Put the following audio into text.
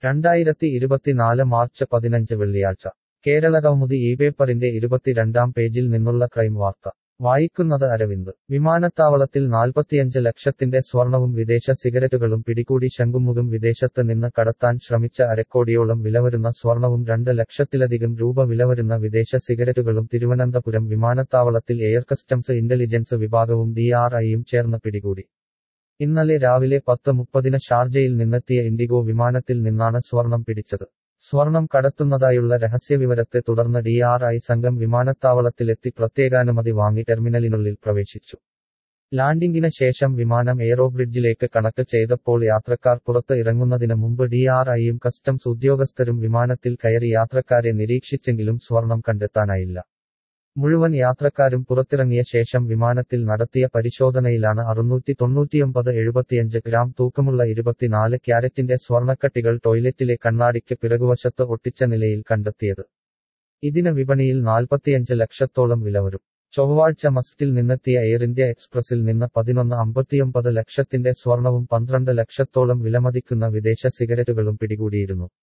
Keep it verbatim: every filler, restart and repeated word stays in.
രണ്ടായിരത്തി ഇരുപത്തിനാല് മാർച്ച് പതിനഞ്ച് വെള്ളിയാഴ്ച കേരളകൗമുദി ഈ പേപ്പറിന്റെ ഇരുപത്തിരണ്ടാം പേജിൽ നിന്നുള്ള ക്രൈം വാർത്ത വായിക്കുന്നത് അരവിന്ദ് വിമാനത്താവളത്തിൽ നാൽപ്പത്തിയഞ്ച് ലക്ഷത്തിന്റെ സ്വർണവും വിദേശ സിഗരറ്റുകളും പിടികൂടി ശംഖുമുഖം വിദേശത്ത് നിന്ന് കടത്താൻ ശ്രമിച്ച അരക്കോടിയോളം വിലവരുന്ന സ്വർണവും രണ്ട് ലക്ഷത്തിലധികം രൂപ വിലവരുന്ന വിദേശ സിഗരറ്റുകളും തിരുവനന്തപുരം വിമാനത്താവളത്തിൽ എയർ കസ്റ്റംസ് ഇന്റലിജൻസ് വിഭാഗവും ഡി ആർ ഐയും ചേർന്ന് പിടികൂടി ഇന്നലെ രാവിലെ പത്ത് മുപ്പതിന് ഷാർജയിൽ നിന്നെത്തിയ ഇൻഡിഗോ വിമാനത്തിൽ നിന്നാണ് സ്വർണം പിടിച്ചത് സ്വർണം കടത്തുന്നതായുള്ള രഹസ്യവിവരത്തെ തുടർന്ന് ഡി ആർ ഐ സംഘം വിമാനത്താവളത്തിലെത്തി പ്രത്യേകാനുമതി വാങ്ങി ടെർമിനലിനുള്ളിൽ പ്രവേശിച്ചു. ലാൻഡിംഗിന് ശേഷം വിമാനം എയ്റോബ്രിഡ്ജിലേക്ക് കണക്ട് ചെയ്തപ്പോൾ യാത്രക്കാർ പുറത്ത് ഇറങ്ങുന്നതിന് മുമ്പ് ഡി ആർ ഐയും കസ്റ്റംസ് ഉദ്യോഗസ്ഥരും വിമാനത്തിൽ കയറി യാത്രക്കാരെ നിരീക്ഷിച്ചെങ്കിലും സ്വർണം കണ്ടെത്താനായില്ല. മുഴുവൻ യാത്രക്കാരും പുറത്തിറങ്ങിയ ശേഷം വിമാനത്തിൽ നടത്തിയ പരിശോധനയിലാണ് അറുന്നൂറ്റി തൊണ്ണൂറ്റിയൊമ്പത് എഴുപത്തിയഞ്ച് ഗ്രാം തൂക്കമുള്ള ഇരുപത്തിനാല് ക്യാരറ്റിന്റെ സ്വർണക്കട്ടികൾ ടോയ്ലറ്റിലെ കണ്ണാടിക്ക് പിറകുവശത്ത് ഒട്ടിച്ച നിലയിൽ കണ്ടെത്തിയത്. ഇതിന് വിപണിയിൽ നാൽപ്പത്തിയഞ്ച് ലക്ഷത്തോളം വില വരും. ചൊവ്വാഴ്ച മസ്കറ്റിൽ നിന്നെത്തിയ എയർ ഇന്ത്യ എക്സ്പ്രസിൽ നിന്ന് പതിനൊന്ന് അമ്പത്തിയൊമ്പത് ലക്ഷത്തിന്റെ സ്വർണവും പന്ത്രണ്ട് ലക്ഷത്തോളം വിലമതിക്കുന്ന വിദേശ സിഗരറ്റുകളും പിടികൂടിയിരുന്നു.